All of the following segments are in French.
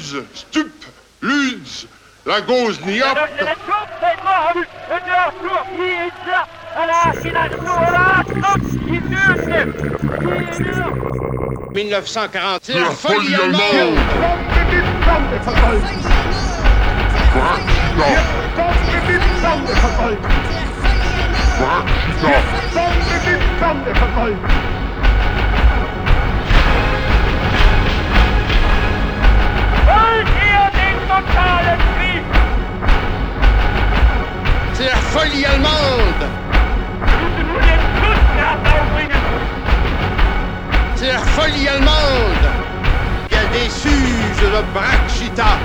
stup, luds, la gauze niop. 1940, c'est la folie allemande. C'est la folie allemande. C'est la folie allemande. Il y a des Suzes de Brachita.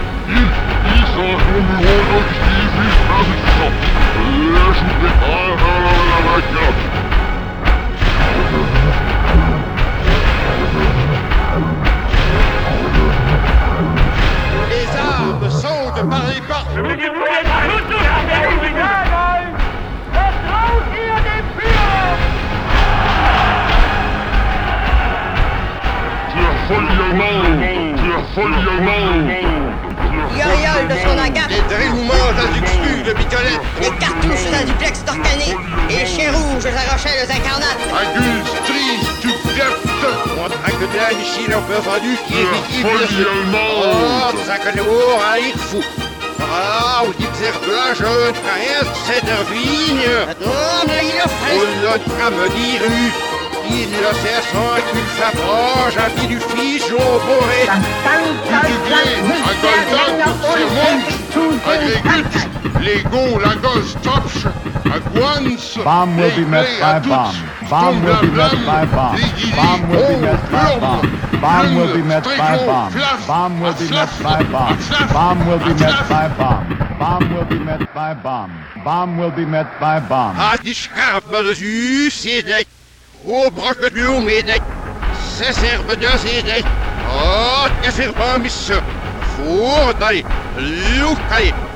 Les armes sautent par les portes. Yoriol de son agate, Les drélouements d'Azuxbu de Bicolette. les cartouches d'Aduplex d'Orcané, et les chiens rouges de la Rochelle incarnate. Agus, Tris, Tupdeft. On traque de la Chine un peu vendu qui est visible. Oh, ça connaît un lit fou. Ah, vous dites que la jeune frère, c'est un vigne. Non, mais il a fait. On l'a qu'à me dire, il le sait sans qu'il s'approche, un pied du fils, au forêt. Du blé, un goldoc, c'est monte, un grégut, Lego, Lagos, Topch, un guans, Bomb will be met by bomb. Bomb will be met by bomb. Bomb will be met by bomb. Bomb will be met by bomb. Bomb will be met by bomb. Bomb will be met by bomb. Bomb will be met by bomb. Bomb will be met by bomb. Ah, die schaap, maar dat is u, zit ik. Oh, brak het nu om, ik. Zes erben, dat zit ik. Oh, het is er maar mis. Voor, dat. Loek, dat.